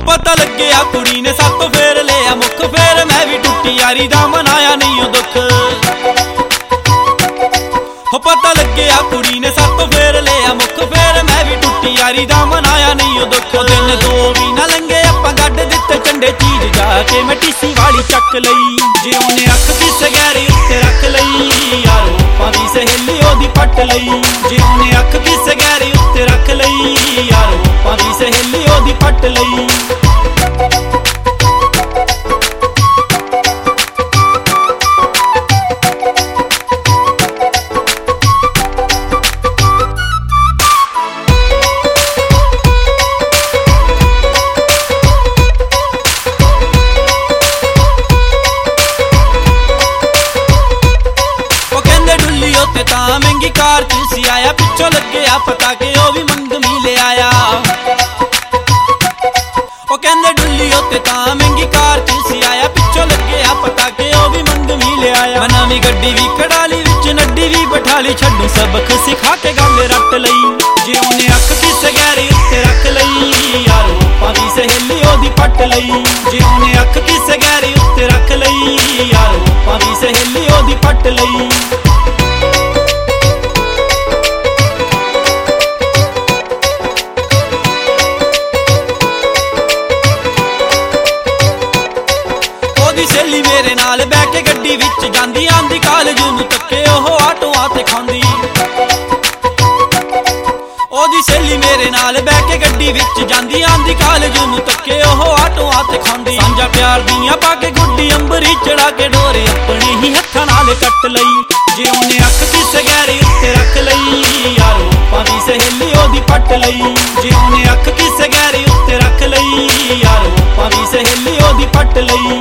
पता लग्या कुड़ी ने सातों फेर लिया मुख, फेर मैं भी टुटी यारी दा मनाया नहीं ओ दुख। हो पता लग्या कुड़ी ने सातों फेर लिया मुख, फेर मैं भी टुटी यारी दा मनाया नहीं ओ दुख। दिन दो भी ना लंघे आपां गड्ढ दित्ते चंडे चीज जाके मैं टीसी वाली चक लई। जे उन्हें अख किस गैरी उत्ते रख लई यारो आपां दी सहेली ओदी पट लई। जे उन्हें अख किस गैरी उत्ते रख लई यारो आपां दी सहेली ओदी पट लई। महंगी कार चूसी आया पिछों लगे आ पता के ओ भी मंगमी ले आया। ओ कहंदे डुल्ली उत्ते तां महंगी कार चूसी आया पिछों लगे आ पता के ओ भी मंगमी ले आया। मैं नवीं गड्डी भी कढ़ाली विच नड्डी भी बैठाली छड्डू सबक सिखा के गल रट लई। जे उन्हें अख किस गैरी उत्ते रख लई यारो आपां दी सहेली ओदी पट लई। जे उन्हें अख किस गैरी उत्ते रख लई यारो आपां दी सहेली ओदी पट लई। सहेली मेरे नाल बैठ के गड्डी विच जांदी आंदी कालज नूं तक्के ओह आटोआं ते खांदी। ओदी सहेली मेरे नाल बैठ के गड्डी विच जांदी आंदी कालज नूं तक्के ओह आटोआं ते खांदी। सांझा प्यार दियां पा के गुड्डी अंबरी चढ़ा के डोरे अपने ही हत्थां नाल कट लई। जे उन्हें अख किस गैरी उत्ते रख लई यारो आपां दी सहेली ओदी पट लई। जे उन्हें अख किस गैरी उत्ते रख लई यारो आपां दी सहेली ओदी पट लई।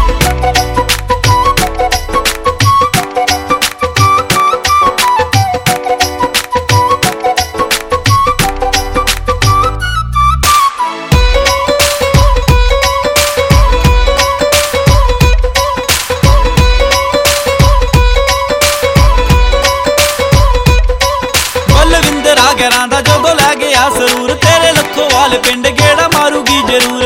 गैरां दा जदों लै गया सरूर तेरे लखोवाल पिंड गेड़ा मारूगी जरूर।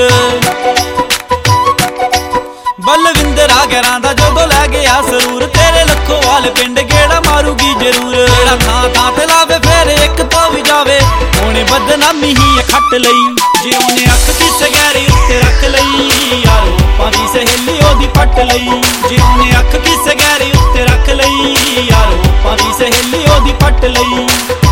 बलविंदर आ गैरां दा जदों लै गया सरूर तेरे लखोवाल पिंड गेड़ा मारूगी जरूर। जेड़ा थां थां ते लावे फेर एक तो भी जावे उन्हें बदनामी ही खट लई। जे उन्हें अख किस गैरी उत्ते रख लई यारो आपां दी सहेली ओदी पट लई। जे उन्हें अख किस गैरी उत्ते रख लई यारो आपां दी सहेली ओदी पट लई।